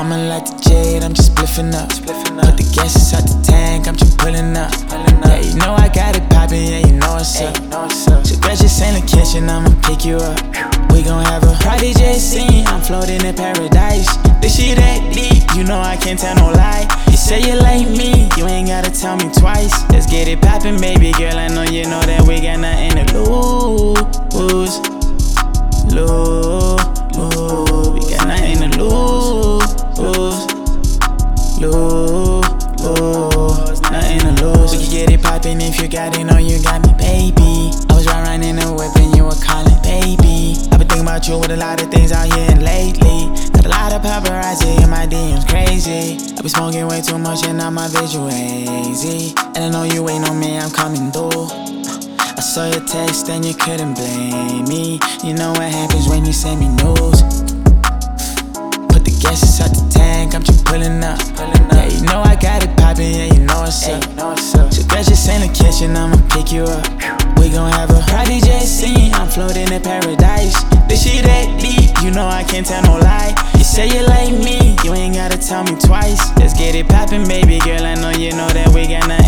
I'ma light the jade, I'm just spliffing up. Put the gas inside the tank, I'm just pulling up. Yeah, you know I got it poppin', yeah, you know what's up. So girl, just in the kitchen, I'ma pick you up. We gon' have a party just scene, I'm floating in paradise. This shit ain't deep, you know I can't tell no lie. You say you like me, you ain't gotta tell me twice. Let's get it poppin', baby girl, I know you know that we got nothing to lose. We got nothing to lose. Nothing to lose. We can get it poppin' if you got it, know you got me, baby. I was riding in the whip and you were calling, baby. I've been thinking about you with a lot of things out here lately. Got a lot of paparazzi in my DMs, crazy. I be smoking way too much and now my visual hazy. And I know you ain't on me, I'm coming through. I saw your text and you couldn't blame me. You know what happens when you send me news. Put the gas inside the tank, I'm just pulling up. Yeah, you know I got it poppin', yeah, you know what's up. So girl, just in the kitchen, I'ma pick you up. We gon' have a party just scene, I'm floating in paradise. This shit ain't deep, you know I can't tell no lie. You say you like me, you ain't gotta tell me twice. Let's get it poppin', baby girl, I know you know that we got nothing